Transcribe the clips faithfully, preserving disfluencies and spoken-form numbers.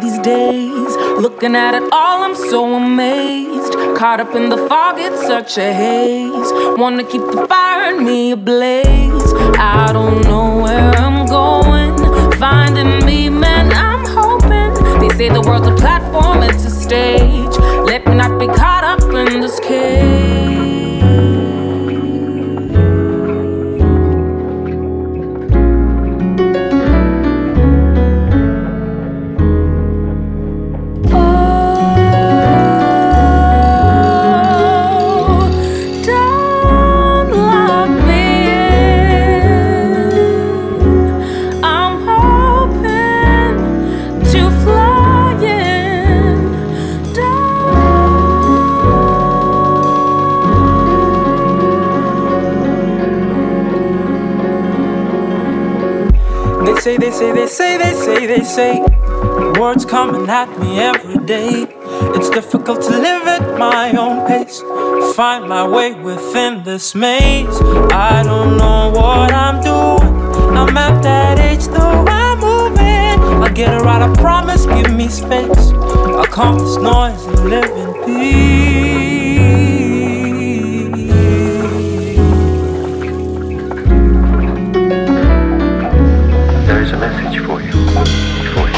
these days. Looking at it all, I'm so amazed. Caught up in the fog, it's such a haze. Wanna keep the fire in me ablaze. I don't know where I'm going. Finding me, man, I'm hoping. They say the world's a platform, it's a stage. Let me not be caught up in this cage. They say, they say, they say, they say, words coming at me every day. It's difficult to live at my own pace, find my way within this maze. I don't know what I'm doing. I'm at that age though I'm moving. I'll get it right, I promise, give me space. I'll calm this noise and live in peace. There's a message for you, for you.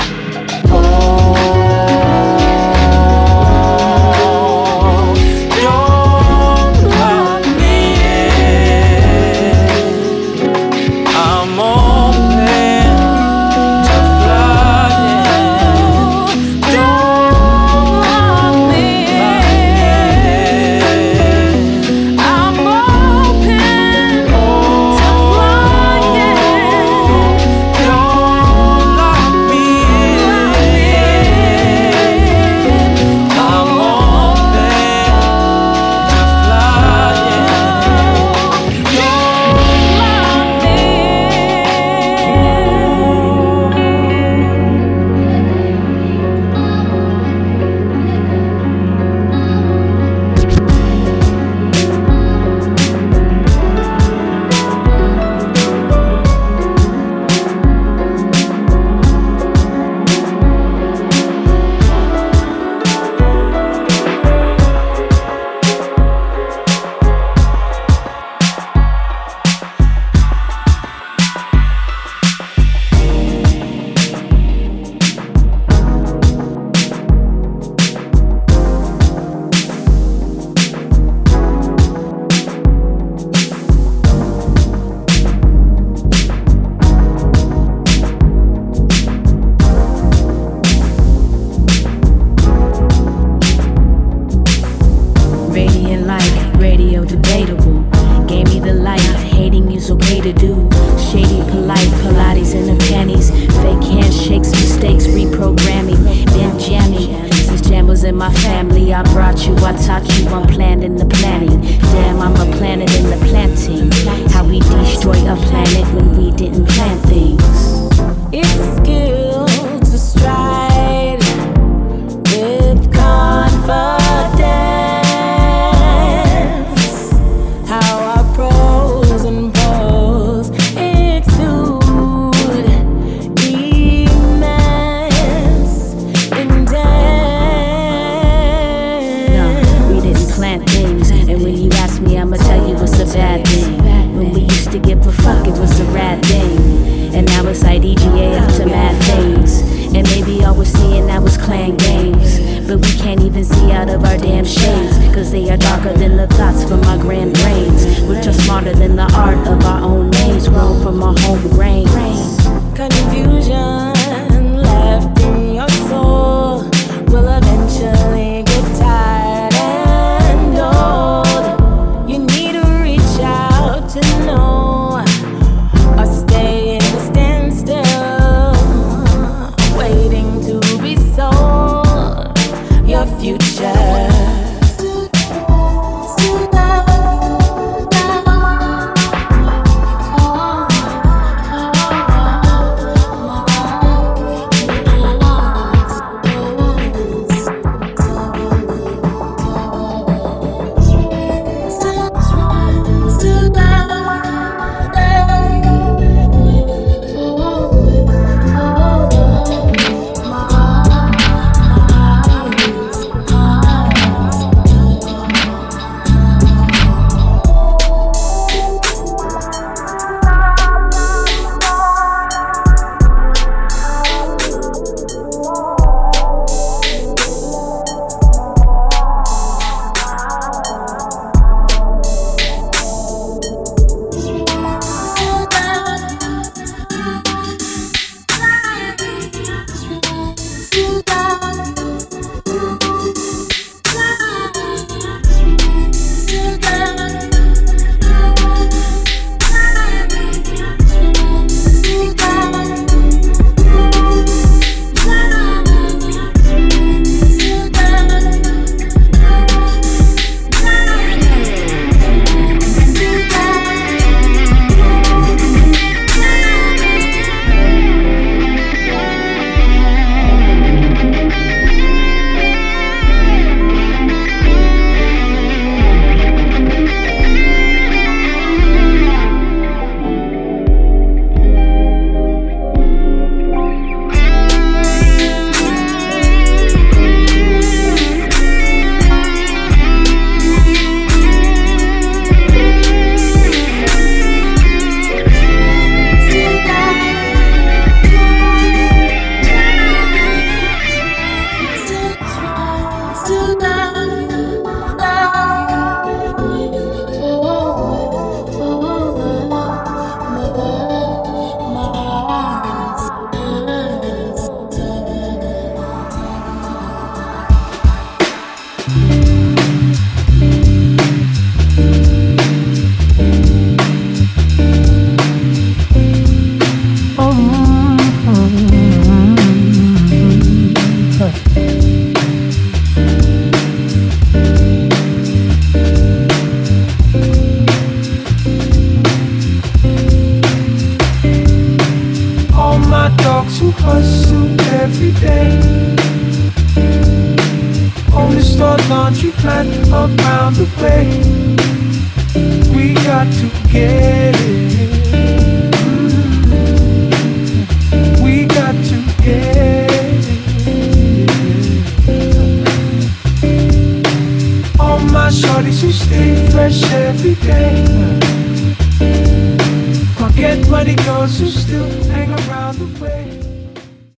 Oh All my dogs who hustle every day on the store laundry plant around the way. We got to get it. We got to get it. All my shorties who stay fresh every day. My get money girls who still hang around the way.